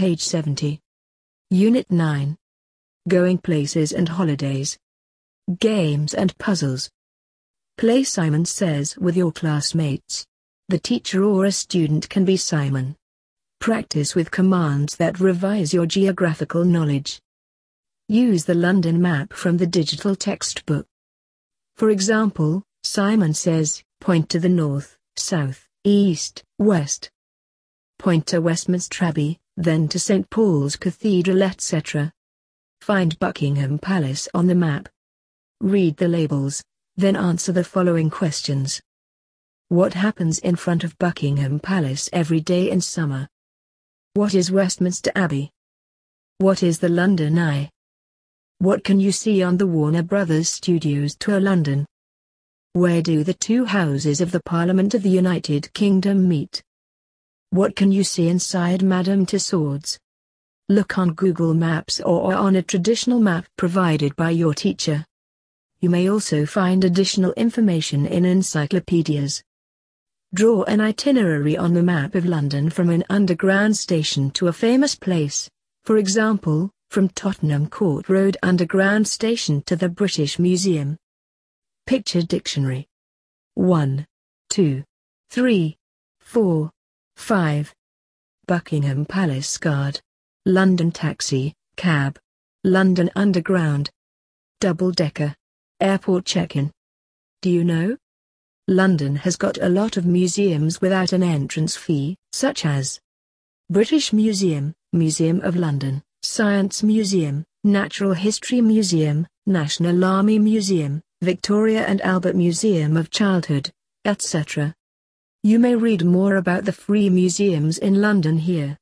page 70. Unit 9. Going places and holidays. Games and puzzles. Play Simon Says with your classmates. The teacher or a student can be Simon. Practice with commands that revise your geographical knowledge. Use the London map from the digital textbook. For example, Simon says, point to the north, south, east, west. Point to Westminster Abbey, then to St. Paul's Cathedral, etc. Find Buckingham Palace on the map. Read the labels, then answer the following questions. What happens in front of Buckingham Palace every day in summer? What is Westminster Abbey? What is the London Eye? What can you see on the Warner Brothers Studios tour London? Where do the two houses of the Parliament of the United Kingdom meet? What can you see inside Madame Tussauds? Look on Google Maps or on a traditional map provided by your teacher. You may also find additional information in encyclopedias. Draw an itinerary on the map of London from an underground station to a famous place, for example, from Tottenham Court Road Underground Station to the British Museum. Picture Dictionary. 1, 2, 3, 4, 5. Buckingham Palace Guard. London Taxi, Cab. London Underground. Double-decker. Airport check-in. Do you know? London has got a lot of museums without an entrance fee, such as British Museum, Museum of London, Science Museum, Natural History Museum, National Army Museum, Victoria and Albert Museum of Childhood, etc. You may read more about the free museums in London here.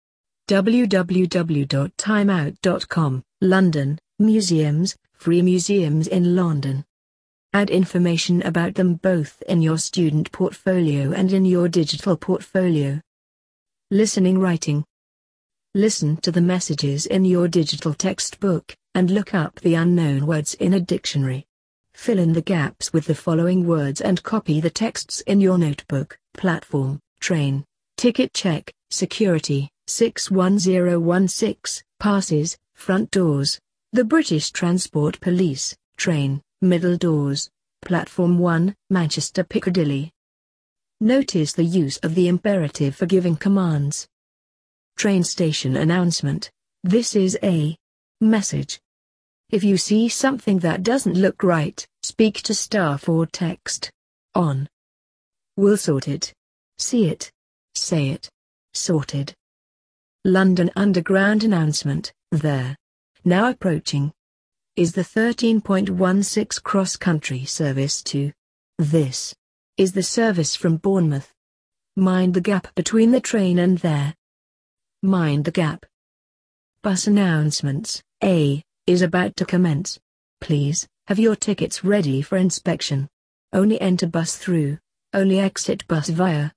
www.timeout.com, London, Museums, Free Museums in London. Add information about them both in your student portfolio and in your digital portfolio. Listening writing. Listen to the messages in your digital textbook, and look up the unknown words in a dictionary. Fill in the gaps with the following words and copy the texts in your notebook. Platform, train, ticket check, security, 61016, passes, front doors, the British Transport Police, train, middle doors, platform 1, Manchester Piccadilly. Notice the use of the imperative for giving commands. Train station announcement. This is a message. If you see something that doesn't look right, speak to staff or text. On. We'll sort it. See it. Say it. Sorted. London Underground announcement. There. Now approaching. Is the 13.16 cross-country service to. This. Is the service from Bournemouth. Mind the gap between the train and there. Mind the gap. Bus announcements. A. Is about to commence. Please, have your tickets ready for inspection. Only enter bus through. Only exit bus via.